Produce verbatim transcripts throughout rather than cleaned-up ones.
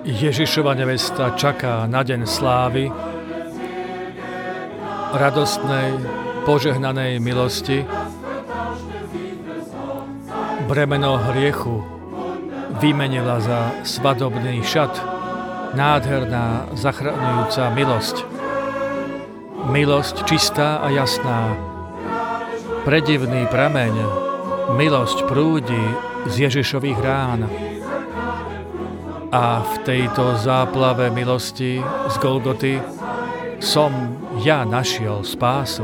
Ježišova nevesta čaká na deň slávy, radostnej, požehnanej milosti. Bremeno hriechu vymenila za svadobný šat, nádherná, zachraňujúca milosť. Milosť čistá a jasná, predivný prameň, milosť prúdi z Ježišových rán. A v tejto záplave milosti z Golgoty som ja našiel spásu.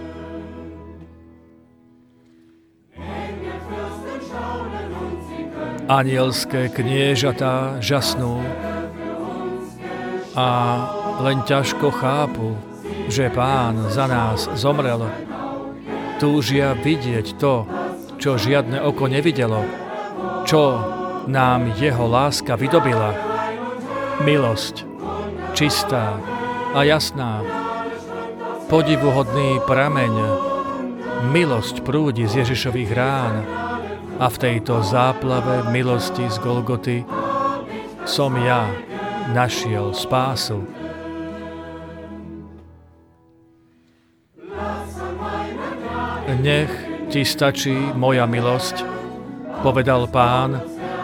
Anielské kniežatá žasnú a len ťažko chápu, že Pán za nás zomrel. Túžia vidieť to, čo žiadne oko nevidelo, čo nám jeho láska vydobila. Milosť, čistá a jasná, podivuhodný prameň, milosť prúdi z Ježišových rán a v tejto záplave milosti z Golgoty som ja našiel spásu. Nech ti stačí moja milosť, povedal Pán,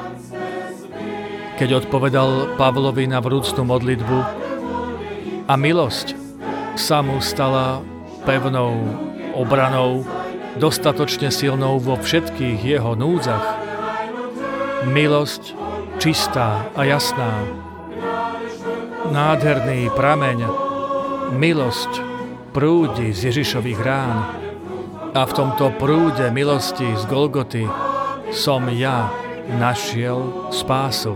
keď odpovedal Pavlovi na vrúcnu modlitbu, a milosť sa mu stala pevnou obranou, dostatočne silnou vo všetkých jeho núdzach. Milosť čistá a jasná, nádherný prameň, milosť prúdi z Ježišových rán a v tomto prúde milosti z Golgoty som ja našiel spásu.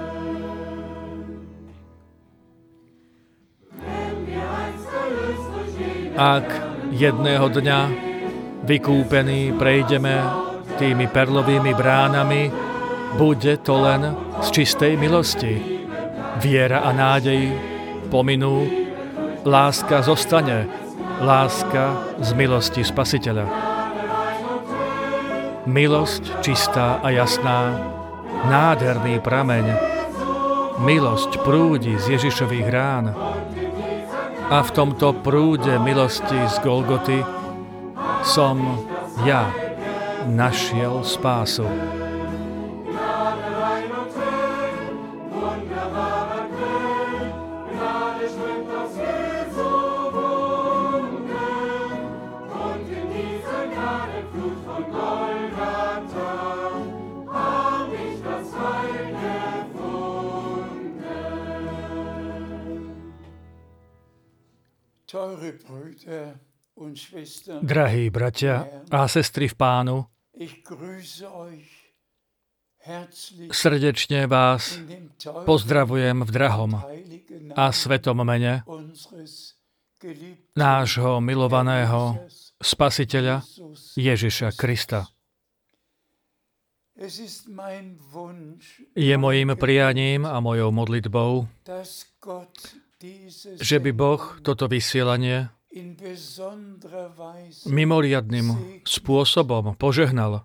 Ak jedného dňa vykúpení prejdeme tými perlovými bránami, bude to len z čistej milosti. Viera a nádej pominú, láska zostane, láska z milosti Spasiteľa. Milosť čistá a jasná, nádherný prameň, milosť prúdi z Ježišových rán. A v tomto prúde milosti z Golgoty som ja našiel spásu. Drahí bratia a sestry v Pánu, srdečne vás pozdravujem v drahom a svetom mene nášho milovaného Spasiteľa Ježiša Krista. Je mojím prianím a mojou modlitbou, že by Boh toto vysielanie mimoriadnym spôsobom požehnal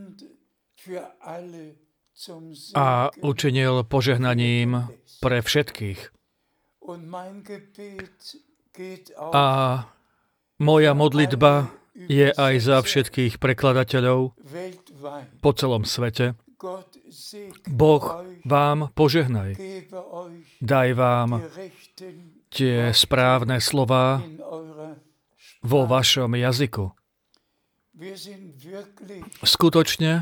a učinil požehnaním pre všetkých. A moja modlitba je aj za všetkých prekladateľov po celom svete. Boh vám požehnaj. Daj vám tie správne slová vo vašom jazyku. Skutočne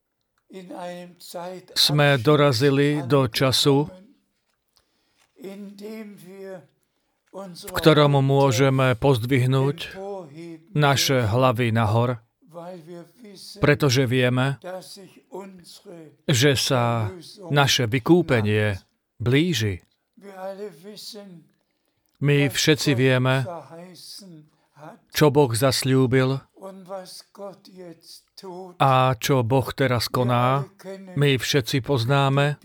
sme dorazili do času, v ktorom môžeme pozdvihnúť naše hlavy nahor, pretože vieme, že sa naše vykúpenie blíži. My všetci vieme, čo Boh zasľúbil a čo Boh teraz koná. My všetci poznáme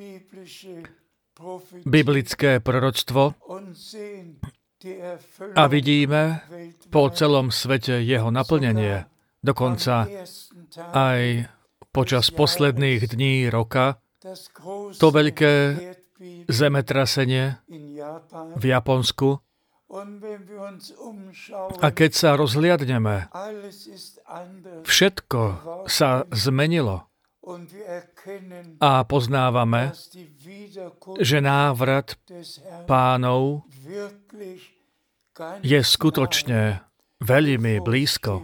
biblické proroctvo a vidíme po celom svete jeho naplnenie. Dokonca aj počas posledných dní roka to veľké zemetrasenie v Japonsku. A keď sa rozhliadneme, všetko sa zmenilo a poznávame, že návrat Pánov je skutočne veľmi blízko.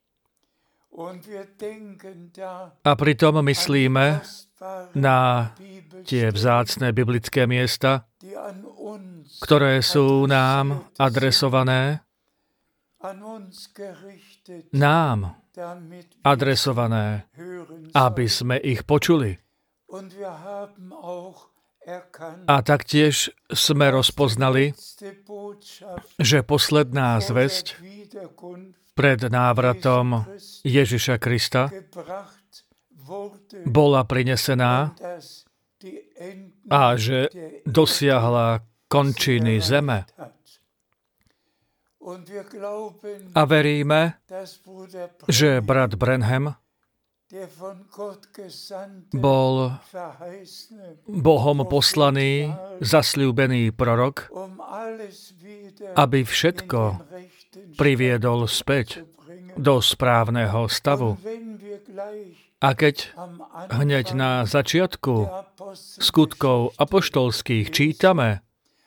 A pritom myslíme na tie vzácne biblické miesta, ktoré sú nám adresované, nám adresované, aby sme ich počuli. A taktiež sme rozpoznali, že posledná zvesť pred návratom Ježiša Krista bola prinesená a že dosiahla končiny zeme. A veríme, že brat Branham bol Bohom poslaný, zasľúbený prorok, aby všetko priviedol späť do správneho stavu. A keď hneď na začiatku skutkov apoštolských čítame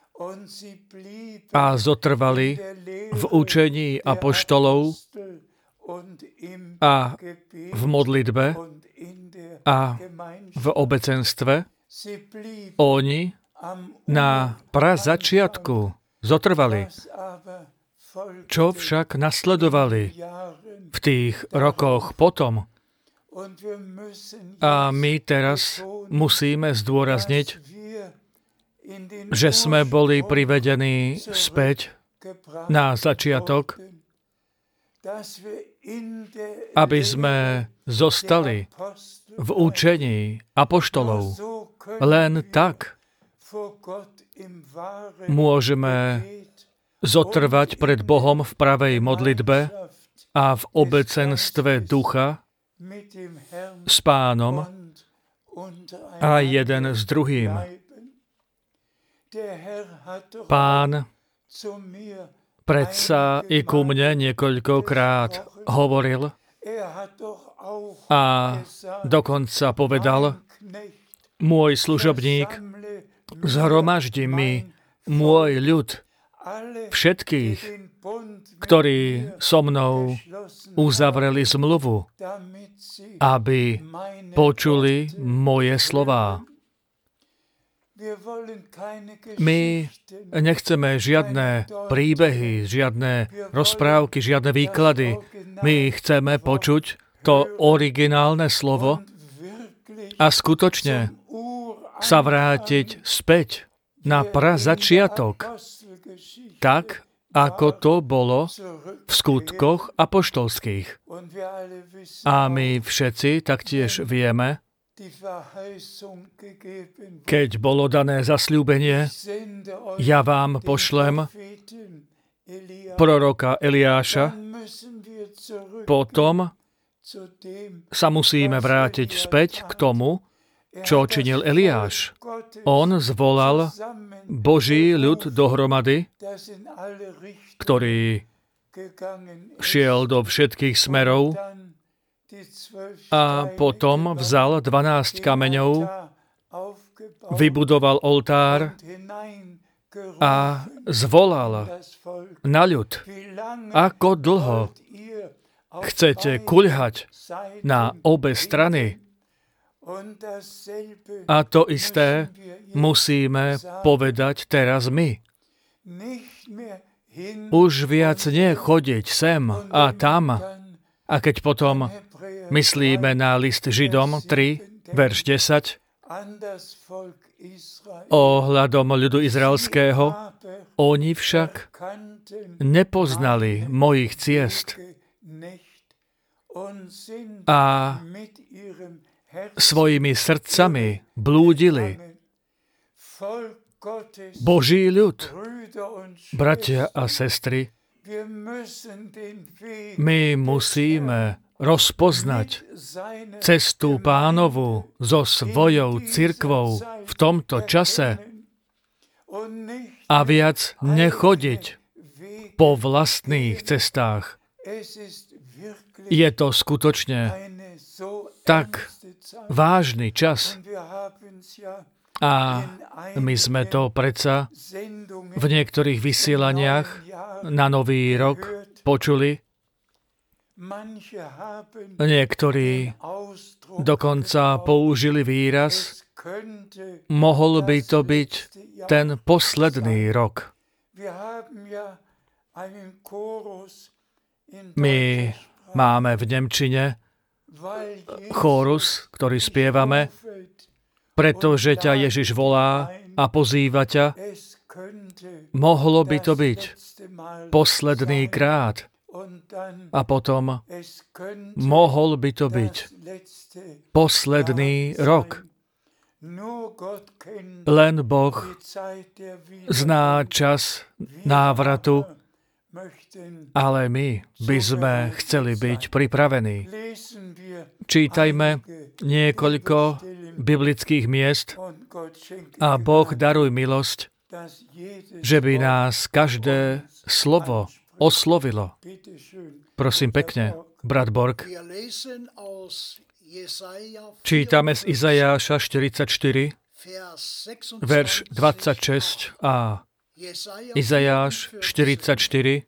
a zotrvali v učení apoštolov a v modlitbe a v obecenstve, oni na prazačiatku zotrvali. Čo však nasledovali v tých rokoch potom? A my teraz musíme zdôrazniť, že sme boli privedení späť na začiatok, aby sme zostali v učení apoštolov. Len tak môžeme zotrvať pred Bohom v pravej modlitbe a v obecenstve ducha s Pánom a jeden s druhým. Pán predsa i ku mne niekoľkokrát hovoril a dokonca povedal: môj služobník, zhromaždi mi môj ľud, všetkých, ktorí so mnou uzavreli zmluvu, aby počuli moje slová. My nechceme žiadne príbehy, žiadne rozprávky, žiadne výklady. My chceme počuť to originálne slovo a skutočne sa vrátiť späť na prazačiatok, tak, ako to bolo v skutkoch apoštolských. A my všetci taktiež vieme, keď bolo dané zasľúbenie, ja vám pošlem proroka Eliáša, potom sa musíme vrátiť späť k tomu, čo činil Eliáš. On zvolal Boží ľud dohromady, ktorý šiel do všetkých smerov a potom vzal dvanásť kameňov, vybudoval oltár a zvolal na ľud: ako dlho chcete kuľhať na obe strany? A to isté musíme povedať teraz my. Už viac nie chodiť sem a tam. A keď potom myslíme na list Židom tri, verš desať, ohľadom ľudu izraelského, oni však nepoznali mojich ciest a svojimi srdcami blúdili. Boží ľud, bratia a sestry, my musíme rozpoznať cestu Pánovu so svojou cirkvou v tomto čase a viac nechodiť po vlastných cestách. Je to skutočne tak vážny čas. A my sme to predsa v niektorých vysielaniach na Nový rok počuli. Niektorí dokonca použili výraz, mohol by to byť ten posledný rok. My máme v nemčine chórus, ktorý spievame, pretože ťa Ježiš volá a pozýva ťa, mohlo by to byť posledný krát. A potom mohol by to byť posledný rok. Len Boh zná čas návratu, ale my by sme chceli byť pripravení. Čítajme niekoľko biblických miest a Boh daruj milosť, že by nás každé slovo oslovilo. Prosím pekne, brat Borg. Čítame z Izajáša štyridsaťštyri, verš dvadsaťšesť a Izajáš štyridsaťštyri,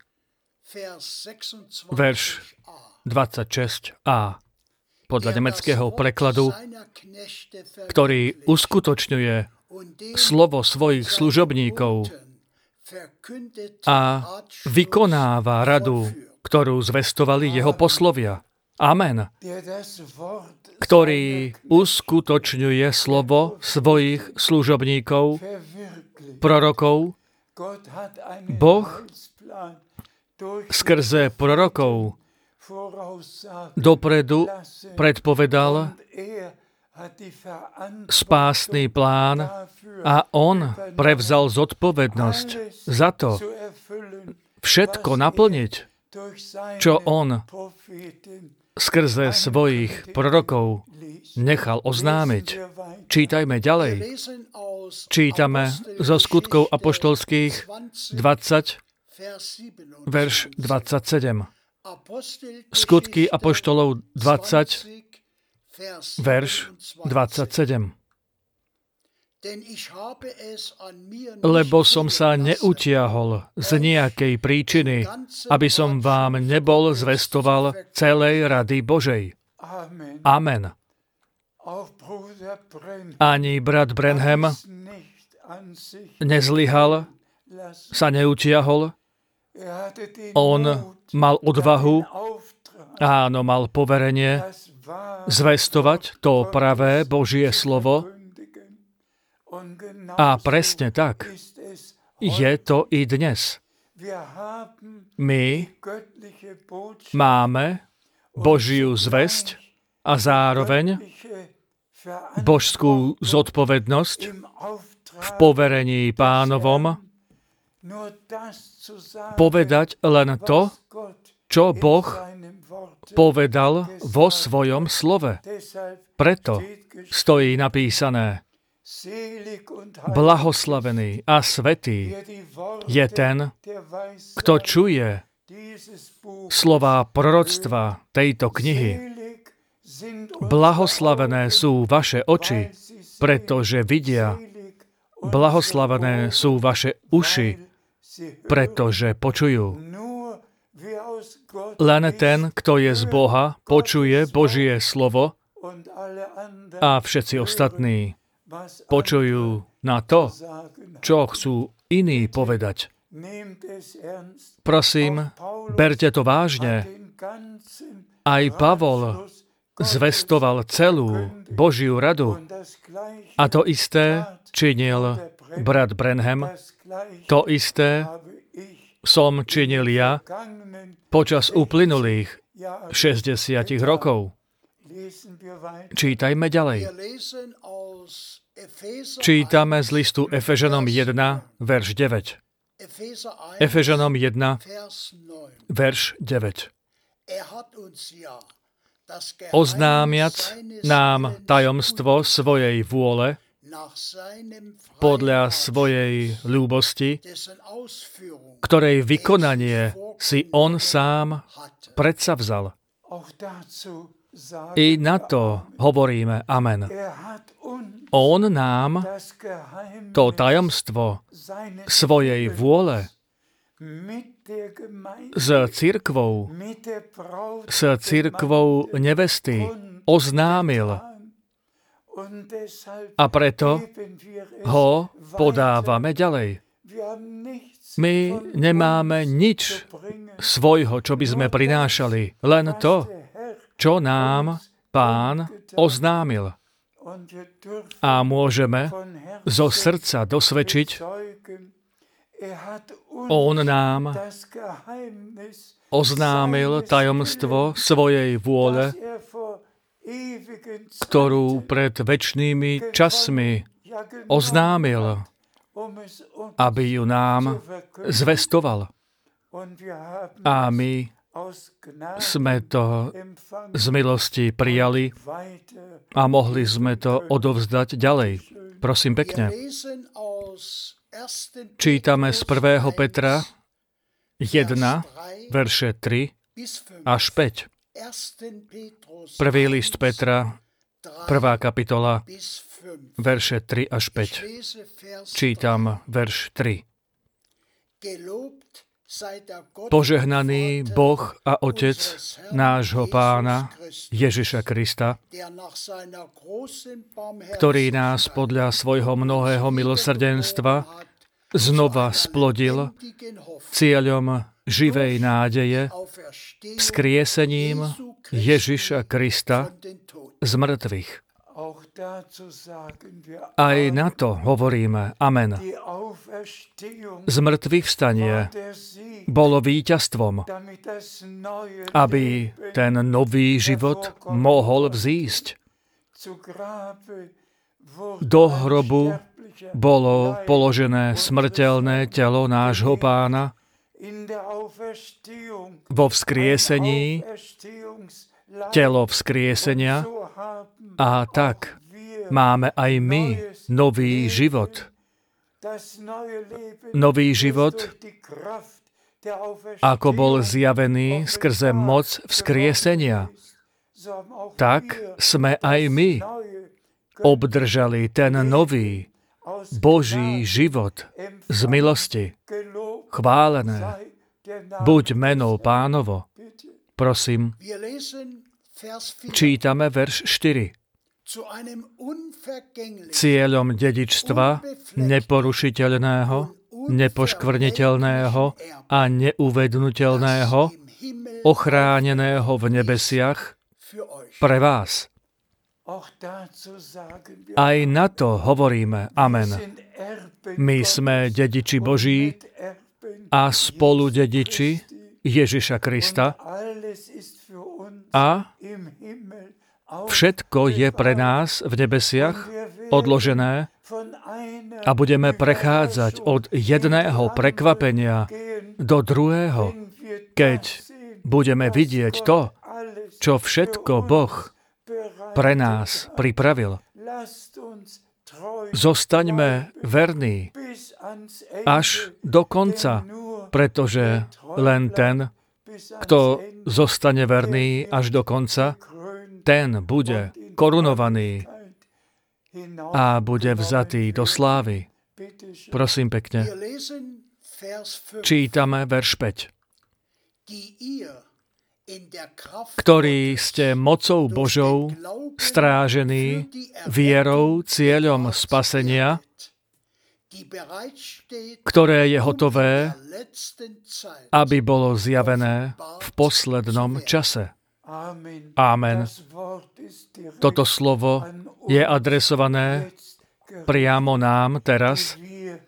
verš dvadsaťšesť a podľa nemeckého prekladu, ktorý uskutočňuje slovo svojich služobníkov a vykonáva radu, ktorú zvestovali jeho poslovia. Amen. Ktorý uskutočňuje slovo svojich služobníkov, prorokov. Boh skrze prorokov dopredu predpovedal spásny plán a on prevzal zodpovednosť za to, všetko naplniť, čo on skrze svojich prorokov nechal oznámiť. Čítajme ďalej. Čítame zo Skutkov apoštolských dvadsať, verš dvadsaťsedem. Skutky apoštolov dvadsať, verš dvadsaťsedem. Lebo som sa neutiahol z nejakej príčiny, aby som vám nebol zvestoval celej rady Božej. Amen. Ani brat Branham nezlyhal, sa neutiahol. On mal odvahu, áno, mal poverenie zvestovať to pravé Božie slovo. A presne tak je to i dnes. My máme Božiu zvesť a zároveň božskú zodpovednosť v poverení Pánovom povedať len to, čo Boh povedal vo svojom slove. Preto stojí napísané: Blahoslavený a svätý je ten, kto čuje slová proroctva tejto knihy. Blahoslavené sú vaše oči, pretože vidia. Blahoslavené sú vaše uši, pretože počujú. Len ten, kto je z Boha, počuje Božie slovo a všetci ostatní počujú na to, čo chcú iní povedať. Prosím, berte to vážne. Aj Pavol zvestoval celú Božiu radu. A to isté činil brat Branham. To isté som činil ja počas uplynulých šesťdesiat rokov. Čítajme ďalej. Čítame z listu Efežanom jeden, verš deväť. Efežanom jeden, verš deväť. Oznámiac nám tajomstvo svojej vôle podľa svojej ľúbosti, ktorej vykonanie si on sám predsavzal. I na to hovoríme amen. On nám to tajomstvo svojej vôle s cirkvou, s cirkvou nevesty oznámil. A preto ho podávame ďalej. My nemáme nič svojho, čo by sme prinášali, len to, čo nám Pán oznámil. A môžeme zo srdca dosvedčiť, on nám oznámil tajomstvo svojej vôle, ktorú pred večnými časmi oznámil, aby ju nám zvestoval. A my sme to z milosti prijali a mohli sme to odovzdať ďalej. Prosím pekne. Čítame z prvého Petra jeden, verše tri až päť. Prvý list Petra, prvá kapitola, verše tri až päť. Čítam verš tri. Požehnaný Boh a Otec nášho Pána Ježiša Krista, ktorý nás podľa svojho mnohého milosrdenstva znova splodil cieľom živej nádeje vzkriesením Ježiša Krista z mŕtvych. Aj na to hovoríme amen. Zmrtvých vstanie bolo víťazstvom, aby ten nový život mohol vzísť. Do hrobu bolo položené smrteľné telo nášho Pána. Vo vzkriesení telo vzkriesenia a tak máme aj my nový život. Nový život, ako bol zjavený skrze moc vzkriesenia, tak sme aj my obdržali ten nový Boží život z milosti. Chválené buď meno Pánovo. Prosím, čítame verš štyri. Cieľom dedičstva neporušiteľného, nepoškvrniteľného a neuvednutelného, ochráneného v nebesiach pre vás. Aj na to hovoríme amen. My sme dediči Boží a spolu dediči Ježiša Krista a všetko je pre nás v nebesiach odložené a budeme prechádzať od jedného prekvapenia do druhého, keď budeme vidieť to, čo všetko Boh pre nás pripravil. Zostaňme verní až do konca, pretože len ten, kto zostane verný až do konca, ten bude korunovaný a bude vzatý do slávy. Prosím pekne. Čítame verš päť. Ktorí ste mocou Božou strážení vierou cieľom spasenia, ktoré je hotové, aby bolo zjavené v poslednom čase. Amen. Toto slovo je adresované priamo nám teraz,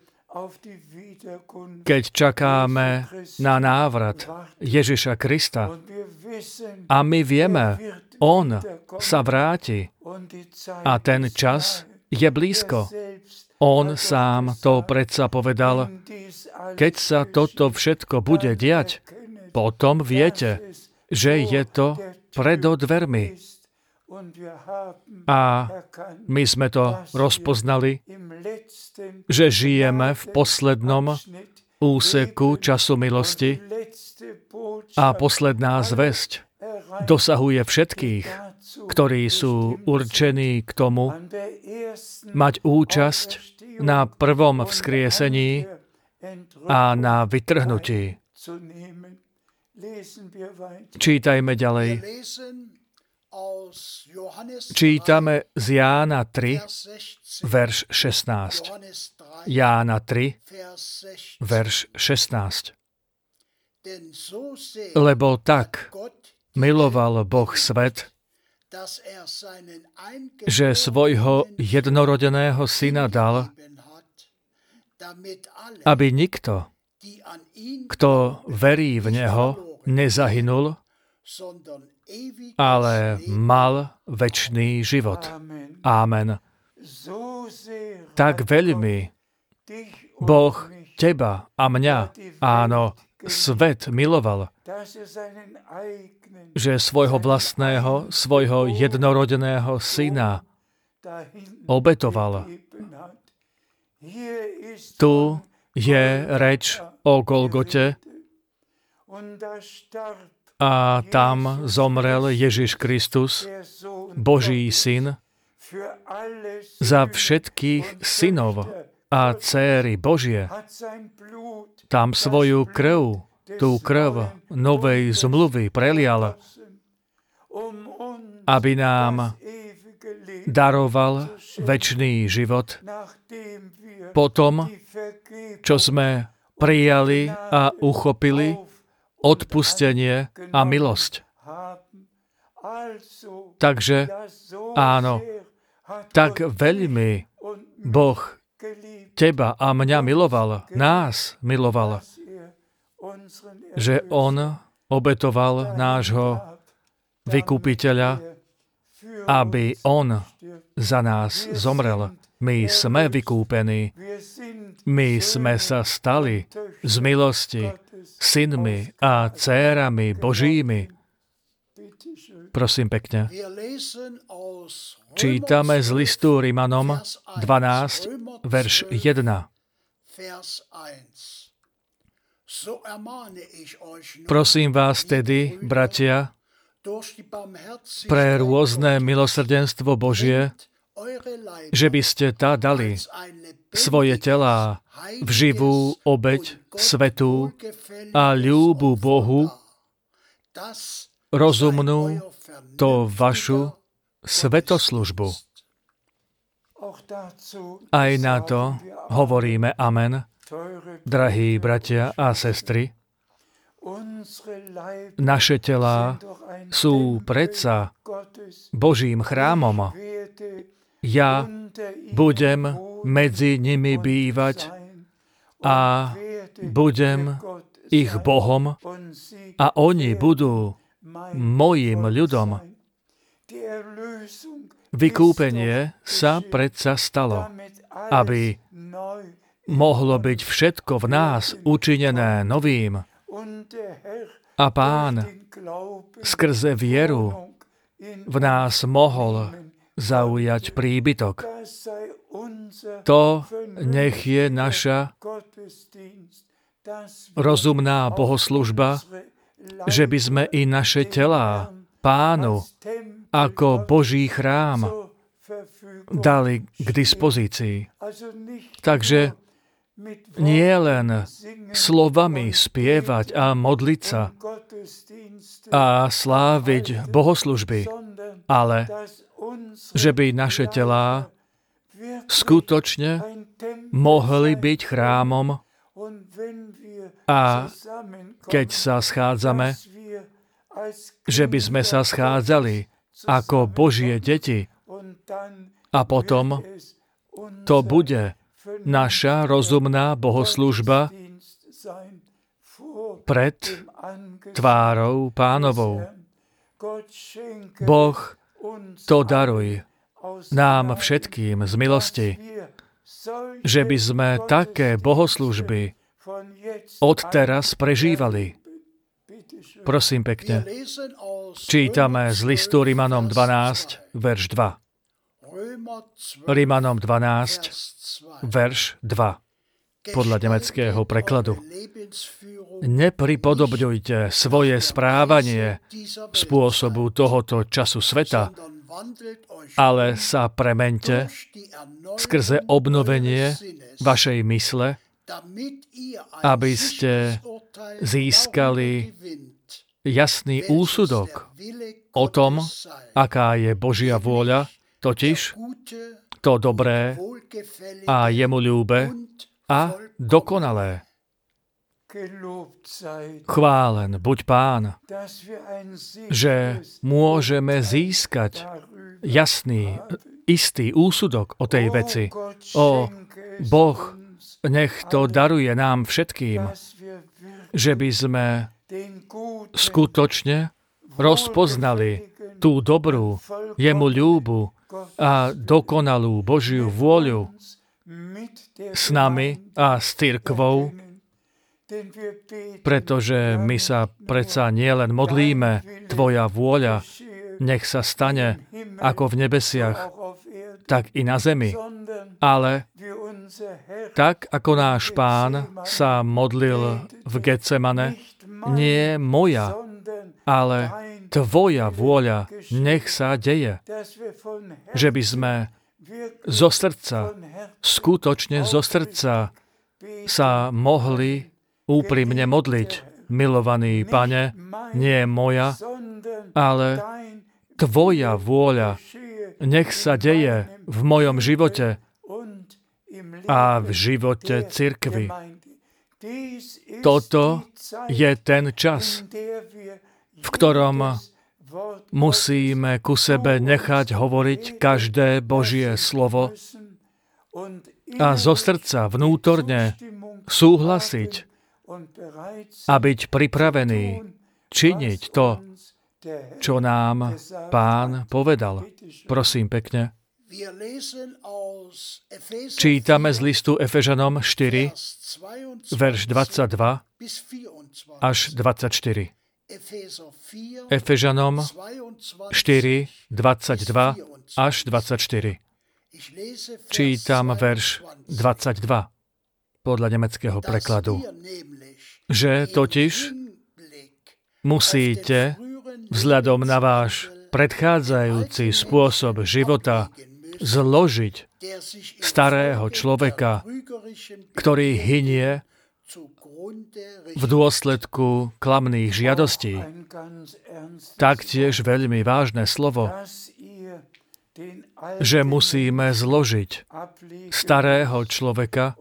keď čakáme na návrat Ježiša Krista. A my vieme, on sa vráti a ten čas je blízko. On sám to predsa povedal, keď sa toto všetko bude diať, potom viete, že je to predo dvermi. A my sme to rozpoznali, že žijeme v poslednom úseku času milosti a posledná zvesť dosahuje všetkých, ktorí sú určení k tomu mať účasť na prvom vzkriesení a na vytrhnutí. Čítajme ďalej. Čítame z Jána tri, verš šestnásť. Jána tri, verš šestnásť. Lebo tak miloval Boh svet, že svojho jednorodeného syna dal, aby nikto, kto verí v Neho, nezahynul, ale mal večný život. Amen. Tak veľmi Boh teba a mňa, áno, svet miloval, že svojho vlastného, svojho jednorodeného syna obetoval. Tu je reč o Golgote a tam zomrel Ježiš Kristus, Boží syn, za všetkých synov a dcéry Božie. Tam svoju krv, tú krv novej zmluvy prelial, aby nám daroval večný život potom, čo sme prijali a uchopili odpustenie a milosť. Takže áno, tak veľmi Boh teba a mňa miloval, nás miloval, že On obetoval nášho vykupiteľa, aby On za nás zomrel. My sme vykúpení. My sme sa stali z milosti synmi a dcérami Božími. Prosím pekne. Čítame z listu Rimanom dvanásť, verš jeden. Prosím vás tedy, bratia, pre rôzne milosrdenstvo Božie, že by ste tá dali svoje telá v živú obeť, svätú a ľúbu Bohu, rozumnú to vašu svätoslužbu. Aj na to hovoríme amen, drahí bratia a sestry. Naše telá sú predsa Božím chrámom. Ja budem medzi nimi bývať a budem ich Bohom a oni budú mojim ľudom. Vykúpenie sa predsa stalo, aby mohlo byť všetko v nás učinené novým. A Pán skrze vieru v nás mohol zaujať príbytok. To nech je naša rozumná bohoslužba, že by sme i naše telá Pánu ako Boží chrám dali k dispozícii. Takže nie len slovami spievať a modliť sa a sláviť bohoslužby, ale že by naše telá skutočne mohli byť chrámom a keď sa schádzame, že by sme sa schádzali ako Božie deti a potom to bude naša rozumná bohoslužba pred tvárou Pánovou. Boh to daruj nám všetkým z milosti, že by sme také bohoslužby odteraz prežívali. Prosím pekne. Čítame z listu Rimanom dvanásť, verš dva. Rimanom dvanásť, verš dva. Podľa nemeckého prekladu. Nepripodobňujte svoje správanie spôsobu tohoto času sveta, ale sa premeňte skrze obnovenie vašej mysle, aby ste získali jasný úsudok o tom, aká je Božia vôľa, totiž to dobré a jemu ľúbe a dokonalé. Chválen buď Pán, že môžeme získať jasný, istý úsudok o tej veci. O Boh, nech to daruje nám všetkým, že by sme skutočne rozpoznali tú dobrú, jemu ľúbu a dokonalú Božiu vôľu s nami a s cirkvou, pretože my sa predsa nielen modlíme, Tvoja vôľa, nech sa stane ako v nebesiach, tak i na zemi. Ale tak, ako náš Pán sa modlil v Getsemane, nie moja, ale Tvoja vôľa, nech sa deje. Že by sme zo srdca, skutočne zo srdca sa mohli úprimne modliť. Milovaný Pane, nie moja, ale Tvoja vôľa, nech sa deje v mojom živote a v živote cirkvi. Toto je ten čas, v ktorom musíme ku sebe nechať hovoriť každé Božie slovo a zo srdca vnútorne súhlasiť a byť pripravený činiť to, čo nám Pán povedal. Prosím pekne. Čítame z listu Efežanom štyri, verš dvadsaťdva až dvadsaťštyri. Efežanom štyri, dvadsaťdva až dvadsaťštyri. Čítam verš dvadsaťdva podľa nemeckého prekladu. Že totiž musíte vzhľadom na váš predchádzajúci spôsob života zložiť starého človeka, ktorý hynie v dôsledku klamných žiadostí. Taktiež veľmi vážne slovo, že musíme zložiť starého človeka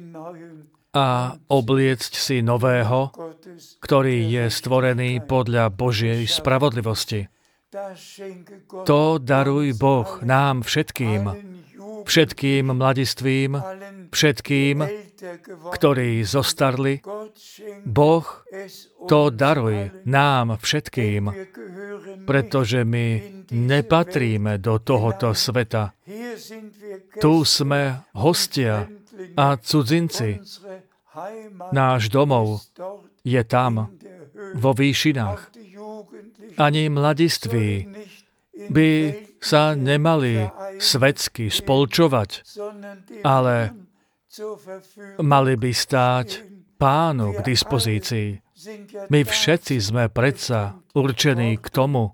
a obliecť si nového, ktorý je stvorený podľa Božej spravodlivosti. To daruj Boh nám všetkým, všetkým mladistvím, všetkým, ktorí zostarli. Boh to daruj nám všetkým, pretože my nepatríme do tohoto sveta. Tu sme hostia a cudzinci. Náš domov je tam, vo výšinách. Ani mladiství by sa nemali svetsky spolčovať, ale mali by stáť Pánu k dispozícii. My všetci sme predsa určení k tomu,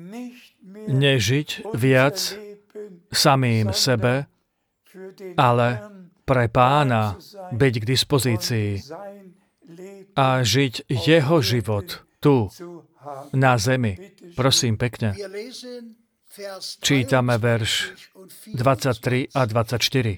nežiť viac samým sebe, ale pre Pána byť k dispozícii a žiť jeho život tu, na zemi. Prosím pekne. Čítame verš dvadsaťtri a dvadsaťštyri.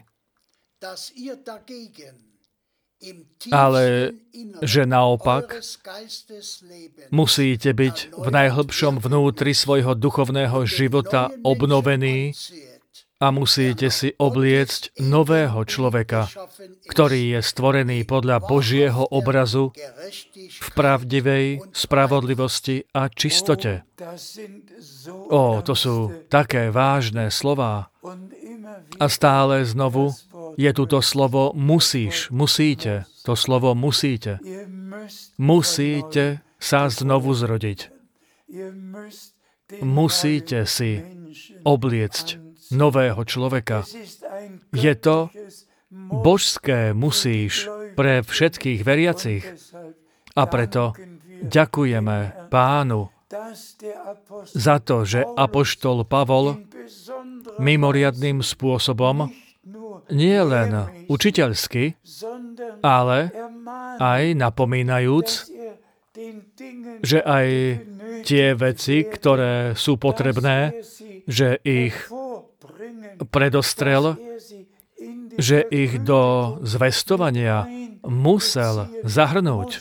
Ale že naopak musíte byť v najhlbšom vnútri svojho duchovného života obnovení a musíte si obliecť nového človeka, ktorý je stvorený podľa Božieho obrazu v pravdivej spravodlivosti a čistote. Ó, to sú také vážne slová. A stále znovu je tu to slovo musíš, musíte. To slovo musíte. Musíte sa znovu zrodiť. musíte si obliecť nového človeka. Je to božské musíš pre všetkých veriacich. A preto ďakujeme Pánu za to, že apoštol Pavol mimoriadnym spôsobom nie len učiteľsky, ale aj napomínajúc, že aj tie veci, ktoré sú potrebné, že ich predostrel, že ich do zvestovania musel zahrnúť.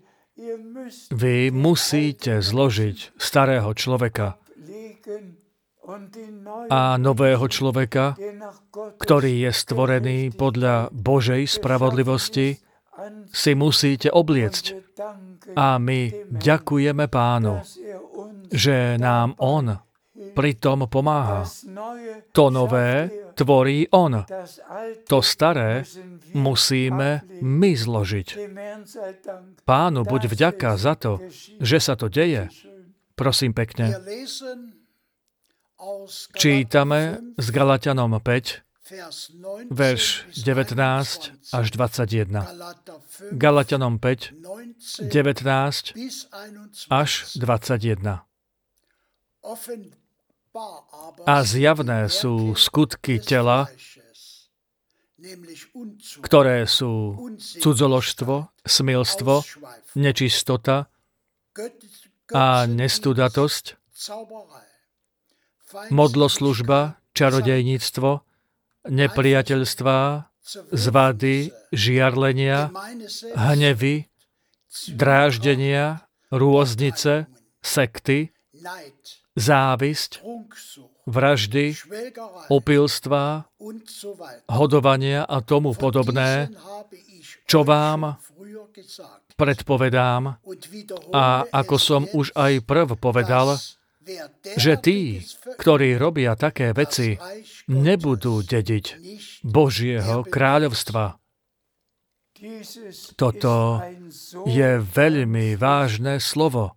Vy musíte zložiť starého človeka a nového človeka, ktorý je stvorený podľa Božej spravodlivosti, si musíte obliecť. A my ďakujeme Pánu, že nám On pritom pomáha. To nové tvorí On. To staré musíme my zložiť. Pánu buď vďaka za to, že sa to deje. Prosím pekne. Čítame z Galatianom päť, verš devätnásť až dvadsaťjeden. Galatianom päť, devätnásť až dvadsaťjeden. A zjavné sú skutky tela, ktoré sú cudzoložstvo, smilstvo, nečistota a nestudatosť, modloslužba, čarodejníctvo, nepriateľstvá, zvady, žiarlenia, hnevy, dráždenia, rôznice, sekty, závisť, vraždy, opilstvá, hodovania a tomu podobné, čo vám predpovedám, a ako som už aj prv povedal, že tí, ktorí robia také veci, nebudú dediť Božieho kráľovstva. Toto je veľmi vážne slovo.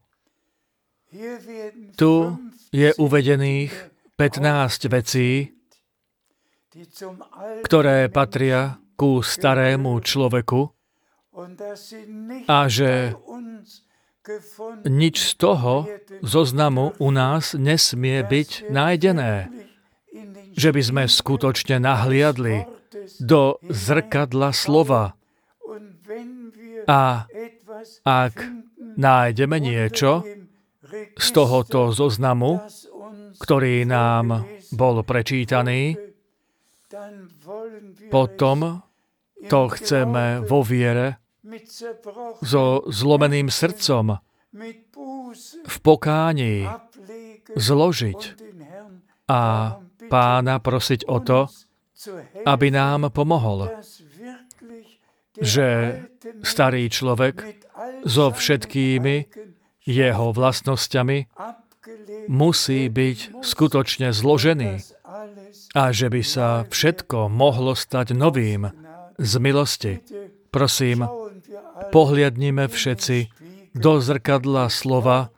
Tu je uvedených pätnásť vecí, ktoré patria ku starému človeku, a že nič z toho zoznamu u nás nesmie byť nájdené. Že by sme skutočne nahliadli do zrkadla slova. A ak nájdeme niečo z tohoto zoznamu, ktorý nám bol prečítaný, potom to chceme vo viere so zlomeným srdcom v pokáni zložiť a Pána prosiť o to, aby nám pomohol, že starý človek so všetkými jeho vlastnosťami musí byť skutočne zložený a že by sa všetko mohlo stať novým z milosti. Prosím, pohliadnime všetci do zrkadla slova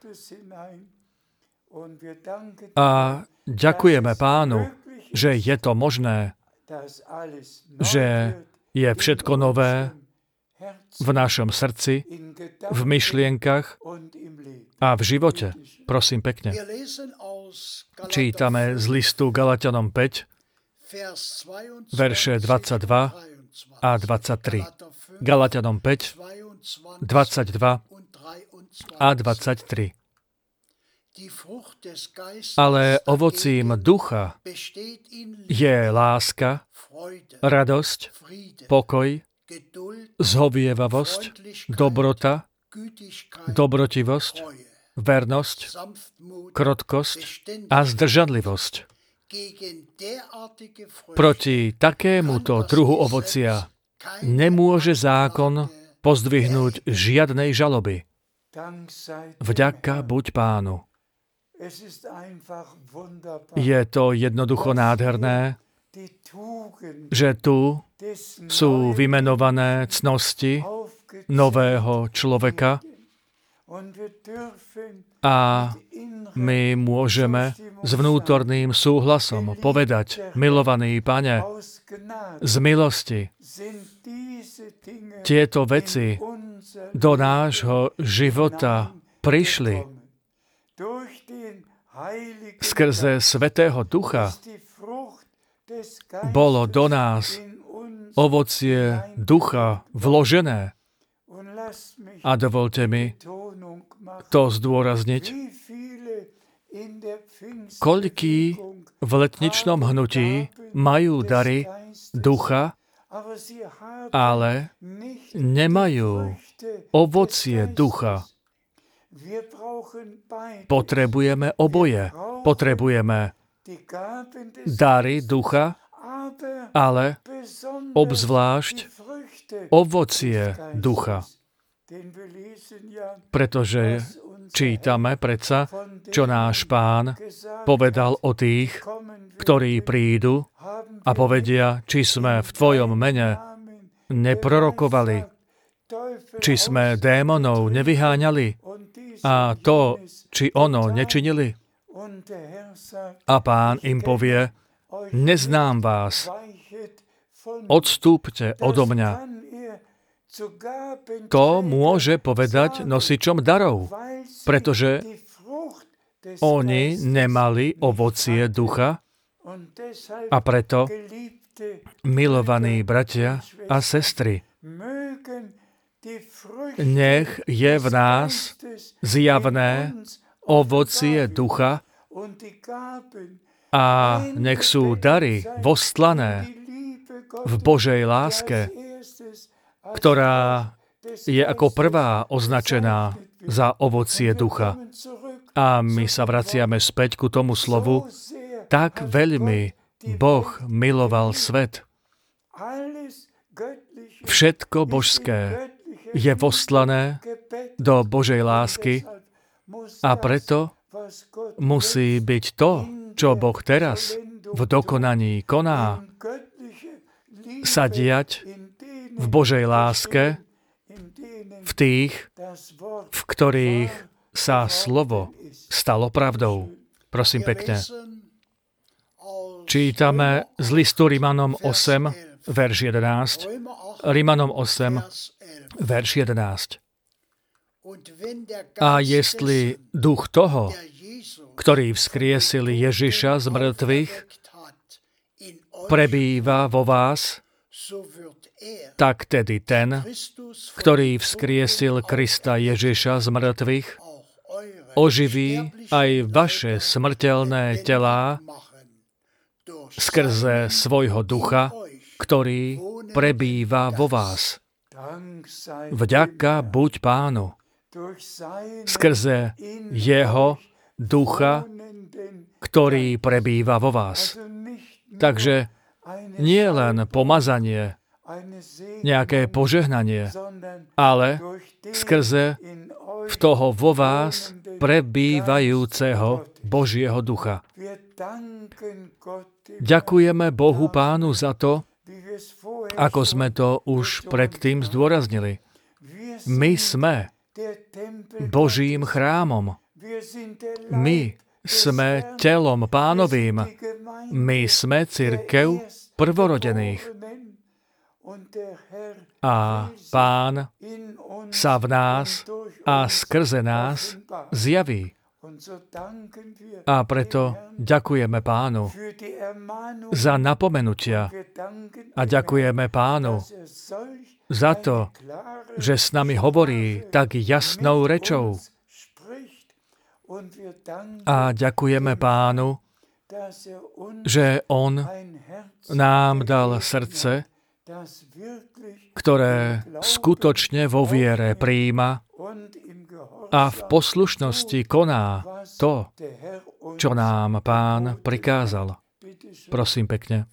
a ďakujeme Pánu, že je to možné, že je všetko nové v našom srdci, v myšlienkach a v živote. Prosím pekne. Čítame z listu Galatianom päť, verše dvadsaťdva a dvadsaťtri. Galatianom päť, dvadsaťdva a dvadsaťtri. Ale ovocím ducha je láska, radosť, pokoj, zhovievavosť, dobrota, dobrotivosť, vernosť, krotkosť a zdržanlivosť. Proti takémuto druhu ovocia nemôže zákon pozdvihnúť žiadnej žaloby. Vďaka buď Pánu. Je to jednoducho nádherné, že tu sú vymenované cnosti nového človeka A my môžeme s vnútorným súhlasom povedať, milovaný Pane, z milosti tieto veci do nášho života prišli. Skrze Svätého Ducha bolo do nás ovocie ducha vložené. A dovolte mi to zdôrazniť. Koľkí v letničnom hnutí majú dary ducha, ale nemajú ovocie ducha. Potrebujeme oboje. Potrebujeme dary ducha, ale obzvlášť ovocie ducha. Pretože čítame predsa, čo náš Pán povedal o tých, ktorí prídu a povedia, či sme v Tvojom mene neprorokovali, či sme démonov nevyháňali a to, či ono nečinili. A Pán im povie, neznám vás, odstúpte odo mňa. To môže povedať nosičom darov, pretože oni nemali ovocie ducha a preto, milovaní bratia a sestry, nech je v nás zjavné ovocie ducha a nech sú dary vostlané v Božej láske, ktorá je ako prvá označená za ovocie ducha. A my sa vraciame späť ku tomu slovu, tak veľmi Boh miloval svet. Všetko božské je vostlané do Božej lásky a preto musí byť to, čo Boh teraz v dokonaní koná, sa diať v Božej láske, v tých, v ktorých sa slovo stalo pravdou. Prosím pekne. Čítame z listu Rimanom osem, verš jedenásť. Rimanom osem, verš jedenásť. A jestli duch toho, ktorý vzkriesil Ježiša z mŕtvych, prebýva vo vás, tak tedy ten, ktorý vzkriesil Krista Ježiša z mŕtvych, oživí aj vaše smrteľné telá skrze svojho ducha, ktorý prebýva vo vás. Vďaka buď Pánu. Skrze jeho ducha, ktorý prebýva vo vás. Takže nie len pomazanie, nejaké požehnanie, ale skrze v toho vo vás prebývajúceho Božieho ducha. Ďakujeme Bohu Pánu za to, ako sme to už predtým zdôraznili. My sme Božím chrámom. My sme telom Pánovým. My sme cirkev prvorodených. A Pán sa v nás a skrze nás zjaví. A preto ďakujeme Pánu za napomenutia a ďakujeme Pánu za to, že s nami hovorí tak jasnou rečou. A ďakujeme Pánu, že On nám dal srdce, ktoré skutočne vo viere prijíma a v poslušnosti koná to, čo nám Pán prikázal. Prosím pekne.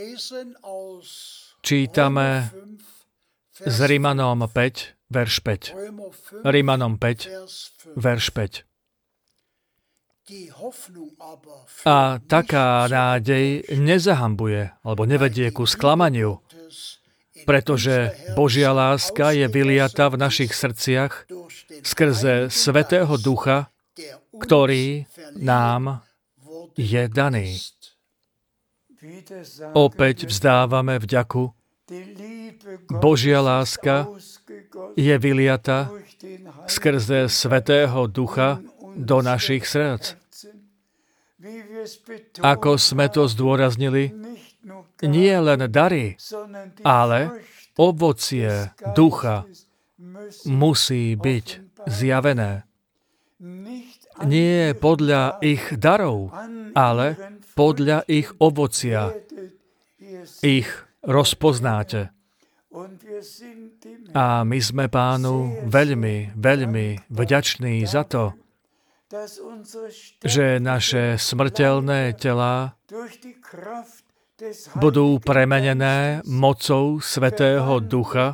Čítame z Rimanom päť, verš päť. Rimanom päť, verš päť. A taká nádej nezahambuje, alebo nevedie ku sklamaniu, pretože Božia láska je vyliata v našich srdciach skrze Svätého Ducha, ktorý nám je daný. Opäť vzdávame vďaku. Božia láska je vyliata skrze Svätého Ducha do našich srdc. Ako sme to zdôraznili, nie len dary, ale ovocie Ducha musí byť zjavené. Nie podľa ich darov, ale podľa ich ovocia. Ich rozpoznáte. A my sme Pánu veľmi, veľmi vďační za to, že naše smrteľné telá budú premenené mocou Svätého Ducha,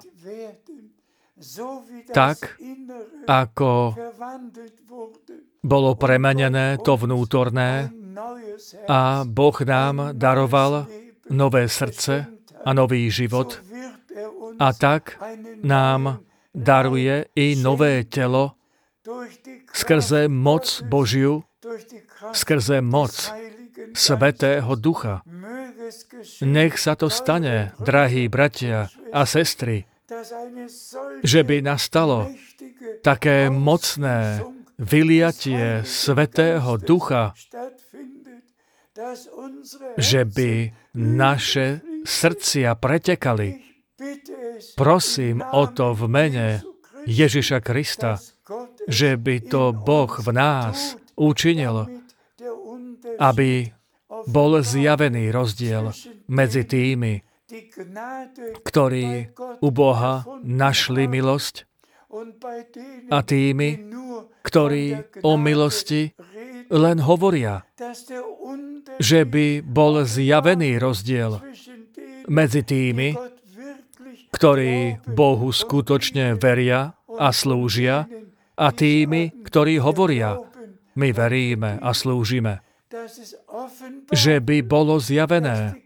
tak, ako bolo premenené to vnútorné a Boh nám daroval nové srdce a nový život. A tak nám daruje i nové telo skrze moc Božiu, skrze moc Svätého Ducha. Nech sa to stane, drahí bratia a sestry, že by nastalo také mocné vyliatie Svätého Ducha, že by naše srdcia pretekali. Prosím o to v mene Ježiša Krista, že by to Boh v nás učinil, aby bol zjavený rozdiel medzi tými, ktorí u Boha našli milosť, a tými, ktorí o milosti len hovoria, že by bol zjavený rozdiel medzi tými, ktorí Bohu skutočne veria a slúžia, a tými, ktorí hovoria, my veríme a slúžime. Že by bolo zjavené,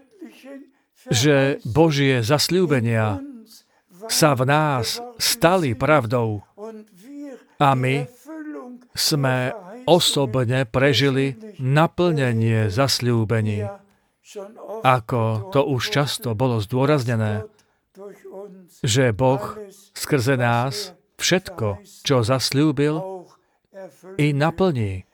že Božie zasľúbenia sa v nás stali pravdou a my sme osobne prežili naplnenie zasľúbení, ako to už často bolo zdôraznené, že Boh skrze nás všetko, čo zasľúbil, i naplní.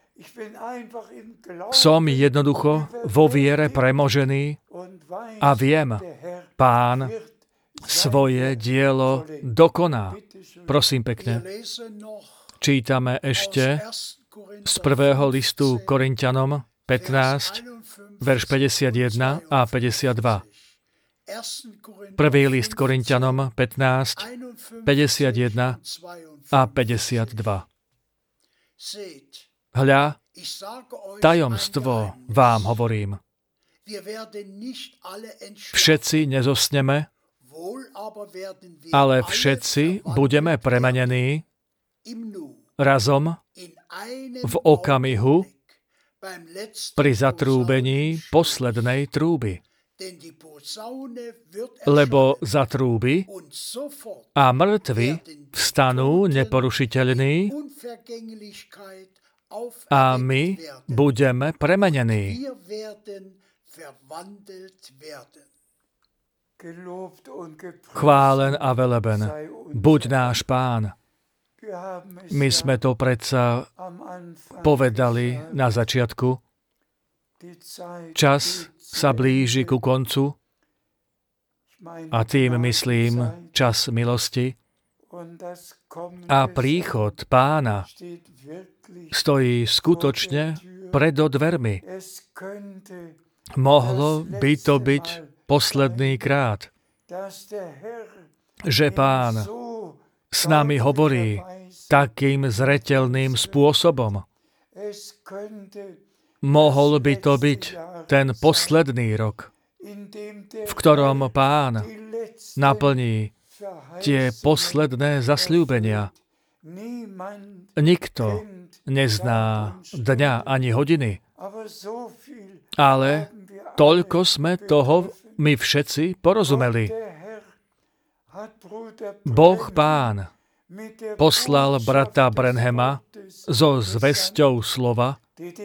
Som jednoducho vo viere premožený a viem, Pán svoje dielo dokoná. Prosím pekne. Čítame ešte z prvého listu Korinťanom pätnásť, verš päťdesiatjeden a päťdesiatdva. Prvý list Korinťanom pätnásť, päťdesiatjeden a päťdesiatdva. Hľa, tajomstvo vám hovorím. Všetci nezosneme, ale všetci budeme premenení razom v okamihu pri zatrúbení poslednej trúby. Lebo zatrúbi a mŕtvi vstanú neporušiteľní a my budeme premenení. Chválen a veleben buď náš Pán. My sme to predsa povedali na začiatku. Čas sa blíži ku koncu a tým myslím čas milosti a príchod Pána stojí skutočne pred dvermi. Mohlo by to byť posledný krát, že Pán s nami hovorí takým zreteľným spôsobom. Mohol by to byť ten posledný rok, v ktorom Pán naplní tie posledné zasľúbenia. Nikto nezná dňa ani hodiny, ale toľko sme toho my všetci porozumeli, Boh Pán poslal brata Branhama so zvesťou slova,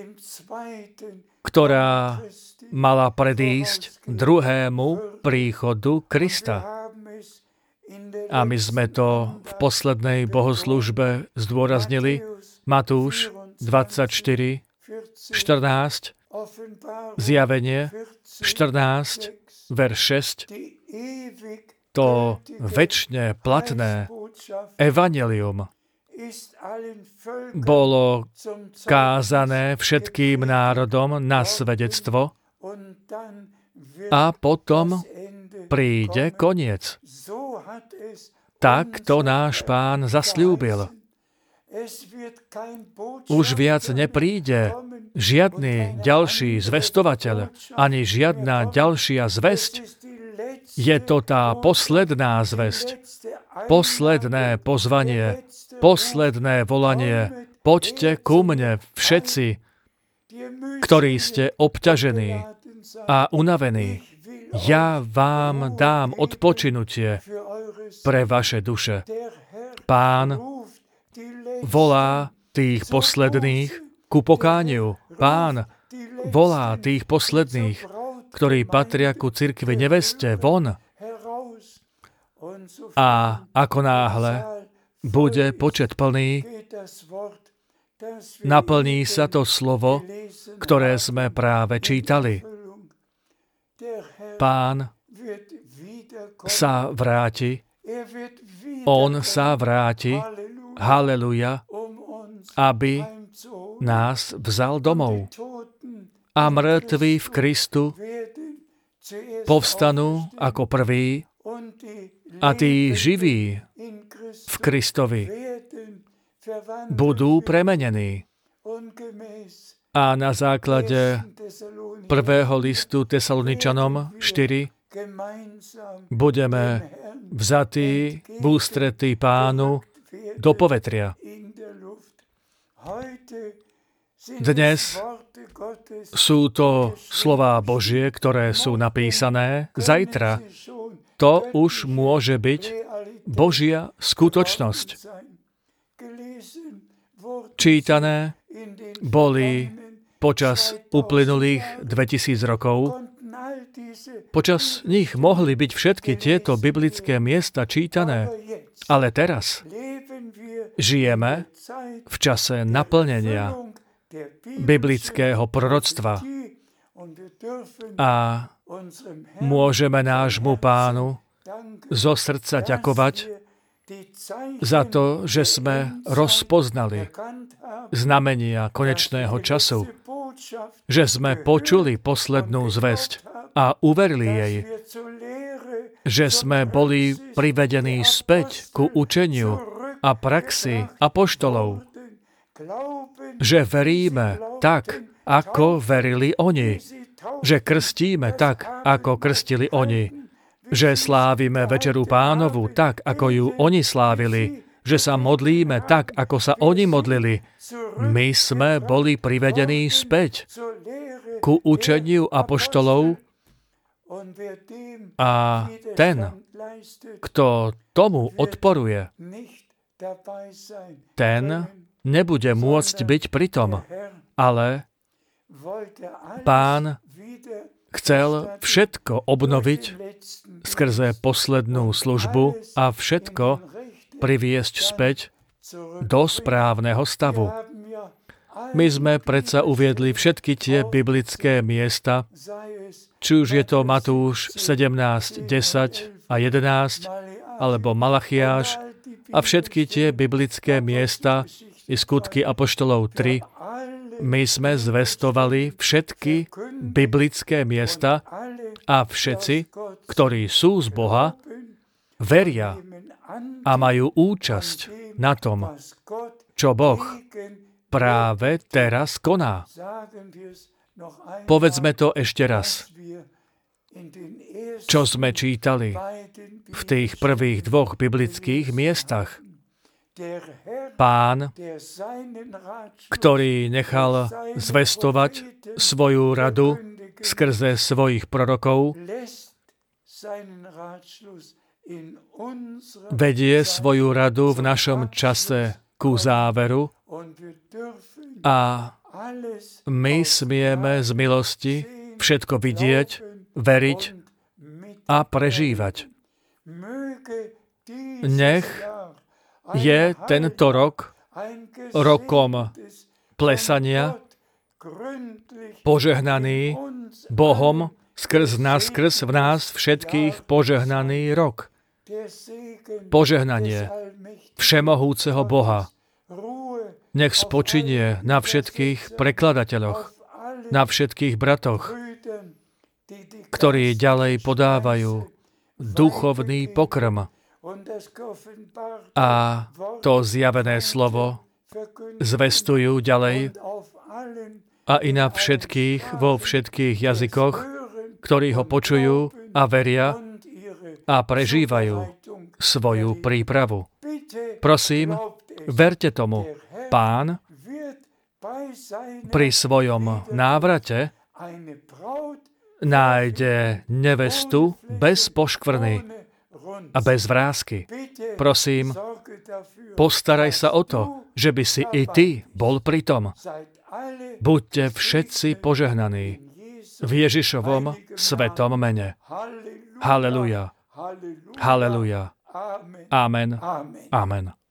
ktorá mala predísť druhému príchodu Krista. A my sme to v poslednej bohoslúžbe zdôraznili. Matúš dvadsaťštyri, štrnásť, Zjavenie štrnásť, verš šesť. To večne platné evanjelium bolo kázané všetkým národom na svedectvo a potom príde koniec. Tak to náš Pán zasľúbil. Už viac nepríde žiadny ďalší zvestovateľ, ani žiadna ďalšia zvesť. Je to tá posledná zvesť, posledné pozvanie, posledné volanie. Poďte ku mne všetci, ktorí ste obťažení a unavení. Ja vám dám odpočinutie pre vaše duše. Pán volá tých posledných ku pokániu. Pán volá tých posledných, ktorí patria ku cirkvi neveste, von. A ako náhle bude počet plný, naplní sa to slovo, ktoré sme práve čítali. Pán sa vráti, on sa vráti, haleluja, aby nás vzal domov. A mŕtvi v Kristu povstanú ako prví a tí živí v Kristovi budú premenení. A na základe prvého listu Tesaloničanom štyri budeme vzatí v ústretí Pánu do povetria. Dnes sú to slová Božie, ktoré sú napísané. Zajtra to už môže byť Božia skutočnosť. Čítané boli počas uplynulých dvetisíc rokov. Počas nich mohli byť všetky tieto biblické miesta čítané, ale teraz žijeme v čase naplnenia biblického proroctva a môžeme nášmu Pánu zo srdca ďakovať za to, že sme rozpoznali znamenia konečného času, že sme počuli poslednú zvesť a uverili jej, že sme boli privedení späť ku učeniu a praxi apoštolov, že veríme tak, ako verili oni, že krstíme tak, ako krstili oni, že slávime Večeru Pánovu tak, ako ju oni slávili, že sa modlíme tak, ako sa oni modlili. My sme boli privedení späť ku učeniu apoštolov a ten, kto tomu odporuje, ten nebude môcť byť pritom, ale Pán chcel všetko obnoviť skrze poslednú službu a všetko priviesť späť do správneho stavu. My sme predsa uviedli všetky tie biblické miesta, či už je to Matúš sedemnásť, desať a jedenásť, alebo Malachiáš, a všetky tie biblické miesta i Skutky apoštolov tri. My sme zvestovali všetky biblické miesta a všetci, ktorí sú z Boha, veria a majú účasť na tom, čo Boh práve teraz koná. Povedzme to ešte raz. Čo sme čítali v tých prvých dvoch biblických miestach. Pán, ktorý nechal zvestovať svoju radu skrze svojich prorokov, vedie svoju radu v našom čase ku záveru a my smieme z milosti všetko vidieť, veriť a prežívať. Nech je tento rok rokom plesania, požehnaný Bohom skrz nás, skrz v nás všetkých požehnaný rok. Požehnanie všemohúceho Boha nech spočinie na všetkých prekladateľoch, na všetkých bratoch, ktorí ďalej podávajú duchovný pokrm a to zjavené slovo zvestujú ďalej a i na všetkých, vo všetkých jazykoch, ktorí ho počujú a veria a prežívajú svoju prípravu. Prosím, verte tomu, Pán pri svojom návrate nájde nevestu bez poškvrny a bez vrásky. Prosím, postaraj sa o to, že by si i ty bol pri tom. Buďte všetci požehnaní v Ježišovom svetom mene. Haleluja. Haleluja. Amen. Amen.